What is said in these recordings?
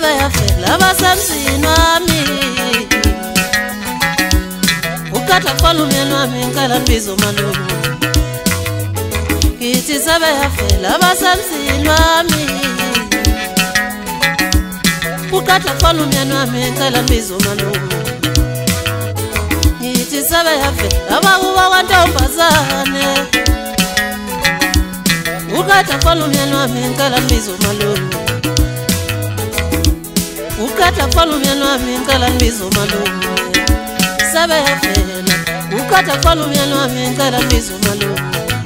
sabe yafela basemzini wami ukatha kufana umyeni wami ngicela mbizo malume ngithi sabe yafela basemzini wami ukatha kufana umyeni wami ngicela mbizo malume ngithi sabe yafela abakuba kwantombazane ukatha kufana umyeni wami ngicela mbizo malume ukatha kufana umyeni wami ngicela mbizo malume sabe yafela ukatha kufana umyeni wami ngicela mbizo malume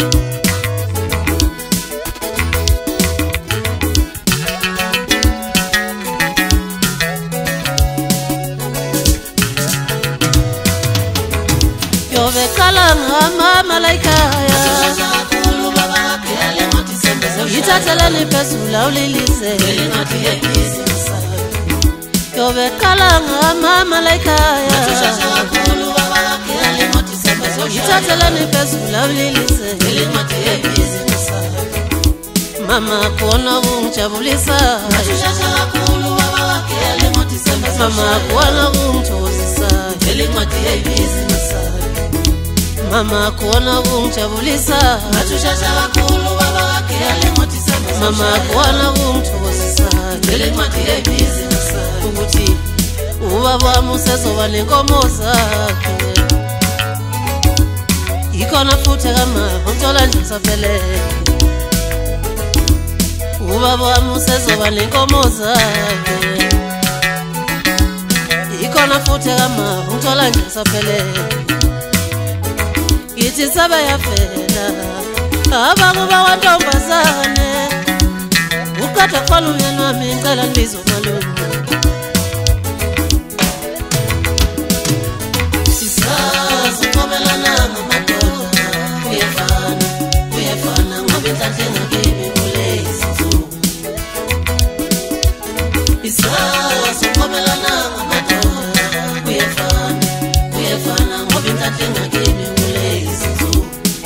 yovekala ngama laikaya yithathelani phezulu ulilise yovekala ngama laikaya yithathelani phezulu ulilise mama khona ungijabulisa mama khona ungithokozisa mama khona ungijabulisa mama khona ungithokozisa ukuthi ubaba wami usezoba nenkomo zakhe ikhona futhi kama uthola nje saphelele ubaba wami usezoba nenkomo zakhe ikhona futhi kama uthola nje saphelele ngithi sabe yafela abakuba kwantombazane ukatha kufana umyeni wami ngicela mbizo malume sisazi uqobelana ngamadoda uyefana ngoba inhlanhla engakimi kule izinsuku sisazi uqobelana ngamadoda uyefana ngoba inhlanhla engakimi kule izinsuku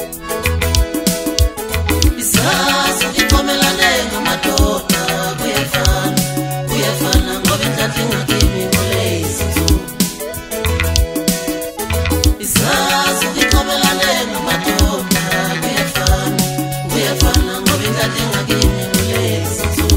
sisazi uqobelana ngamadoda uyefana ngoba inhlanhla engakimi kule izinsuku sisazi uqobelana ngamadoda uyefana ngoba inhlanhla engakimi kule izinsuku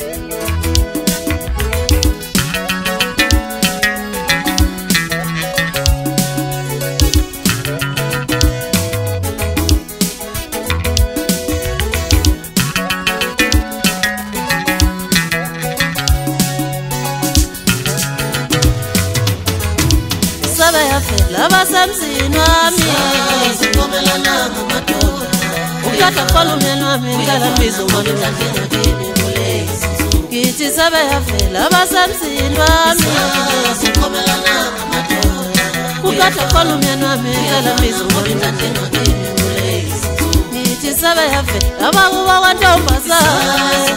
sabe yafela basemzini wami ukatha kufana umyeni wami ngicela mbizo malume ngithi sabe yafela basemzini wami ukatha kufana umyeni wami ngicela mbizo malume ngithi sabe yafela abakuba kwantombazane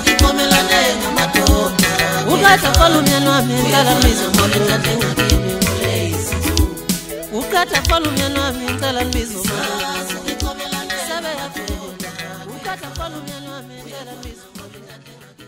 ukatha kufana umyeni wami ngicela mbizo malume ukatha kufana umyeni wami ngicela mbizo malume sabe yafela ukatha kufana umyeni wami ngicela mbizo malume